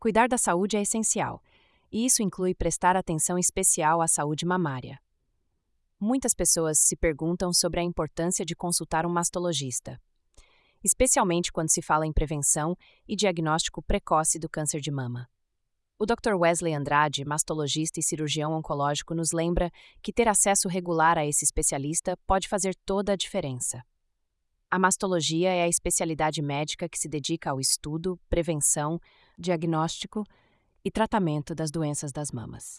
Cuidar da saúde é essencial, e isso inclui prestar atenção especial à saúde mamária. Muitas pessoas se perguntam sobre a importância de consultar um mastologista, especialmente quando se fala em prevenção e diagnóstico precoce do câncer de mama. O Dr. Wesley Andrade, mastologista e cirurgião oncológico, nos lembra que ter acesso regular a esse especialista pode fazer toda a diferença. A mastologia é a especialidade médica que se dedica ao estudo, prevenção, diagnóstico e tratamento das doenças das mamas.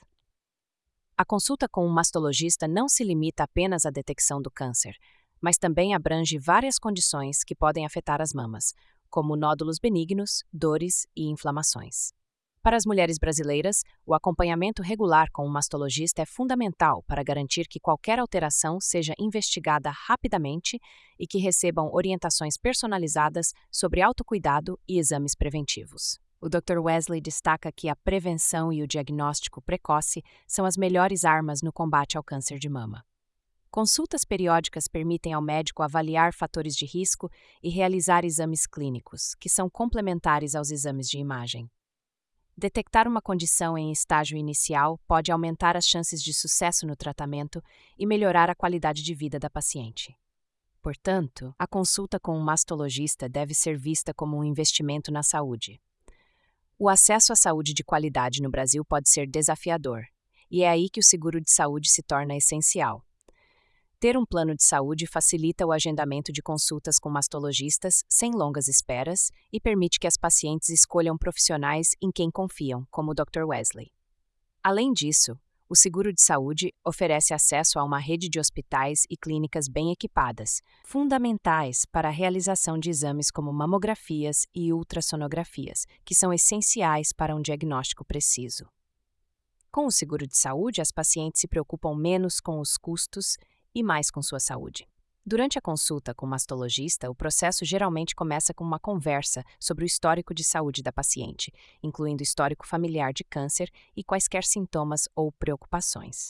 A consulta com um mastologista não se limita apenas à detecção do câncer, mas também abrange várias condições que podem afetar as mamas, como nódulos benignos, dores e inflamações. Para as mulheres brasileiras, o acompanhamento regular com um mastologista é fundamental para garantir que qualquer alteração seja investigada rapidamente e que recebam orientações personalizadas sobre autocuidado e exames preventivos. O Dr. Wesley destaca que a prevenção e o diagnóstico precoce são as melhores armas no combate ao câncer de mama. Consultas periódicas permitem ao médico avaliar fatores de risco e realizar exames clínicos, que são complementares aos exames de imagem. Detectar uma condição em estágio inicial pode aumentar as chances de sucesso no tratamento e melhorar a qualidade de vida da paciente. Portanto, a consulta com um mastologista deve ser vista como um investimento na saúde. O acesso à saúde de qualidade no Brasil pode ser desafiador, e é aí que o seguro de saúde se torna essencial. Ter um plano de saúde facilita o agendamento de consultas com mastologistas sem longas esperas e permite que as pacientes escolham profissionais em quem confiam, como o Dr. Wesley. Além disso, o seguro de saúde oferece acesso a uma rede de hospitais e clínicas bem equipadas, fundamentais para a realização de exames como mamografias e ultrassonografias, que são essenciais para um diagnóstico preciso. Com o seguro de saúde, as pacientes se preocupam menos com os custos e mais com sua saúde. Durante a consulta com o mastologista, o processo geralmente começa com uma conversa sobre o histórico de saúde da paciente, incluindo histórico familiar de câncer e quaisquer sintomas ou preocupações.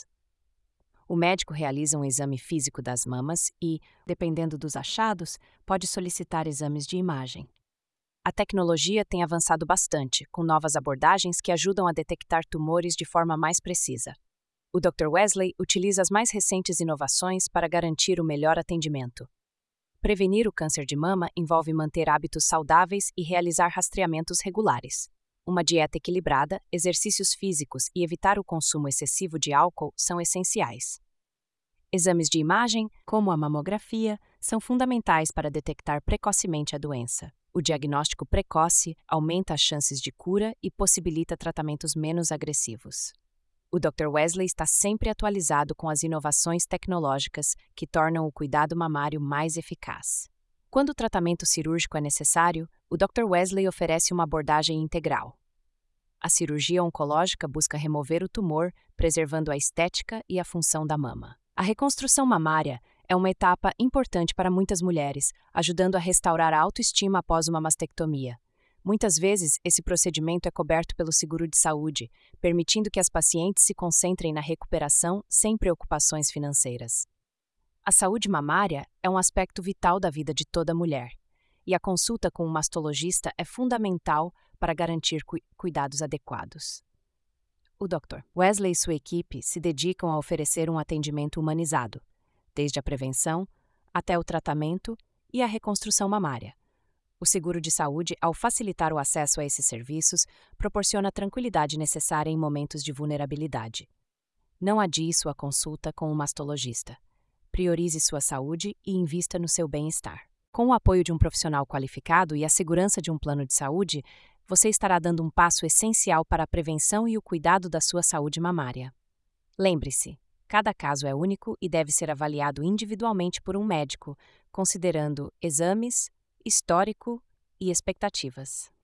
O médico realiza um exame físico das mamas e, dependendo dos achados, pode solicitar exames de imagem. A tecnologia tem avançado bastante, com novas abordagens que ajudam a detectar tumores de forma mais precisa. O Dr. Wesley utiliza as mais recentes inovações para garantir o melhor atendimento. Prevenir o câncer de mama envolve manter hábitos saudáveis e realizar rastreamentos regulares. Uma dieta equilibrada, exercícios físicos e evitar o consumo excessivo de álcool são essenciais. Exames de imagem, como a mamografia, são fundamentais para detectar precocemente a doença. O diagnóstico precoce aumenta as chances de cura e possibilita tratamentos menos agressivos. O Dr. Wesley está sempre atualizado com as inovações tecnológicas que tornam o cuidado mamário mais eficaz. Quando o tratamento cirúrgico é necessário, o Dr. Wesley oferece uma abordagem integral. A cirurgia oncológica busca remover o tumor, preservando a estética e a função da mama. A reconstrução mamária é uma etapa importante para muitas mulheres, ajudando a restaurar a autoestima após uma mastectomia. Muitas vezes, esse procedimento é coberto pelo seguro de saúde, permitindo que as pacientes se concentrem na recuperação sem preocupações financeiras. A saúde mamária é um aspecto vital da vida de toda mulher, e a consulta com um mastologista é fundamental para garantir cuidados adequados. O Dr. Wesley e sua equipe se dedicam a oferecer um atendimento humanizado, desde a prevenção até o tratamento e a reconstrução mamária. O seguro de saúde, ao facilitar o acesso a esses serviços, proporciona a tranquilidade necessária em momentos de vulnerabilidade. Não adie sua consulta com um mastologista. Priorize sua saúde e invista no seu bem-estar. Com o apoio de um profissional qualificado e a segurança de um plano de saúde, você estará dando um passo essencial para a prevenção e o cuidado da sua saúde mamária. Lembre-se, cada caso é único e deve ser avaliado individualmente por um médico, considerando exames, histórico e expectativas.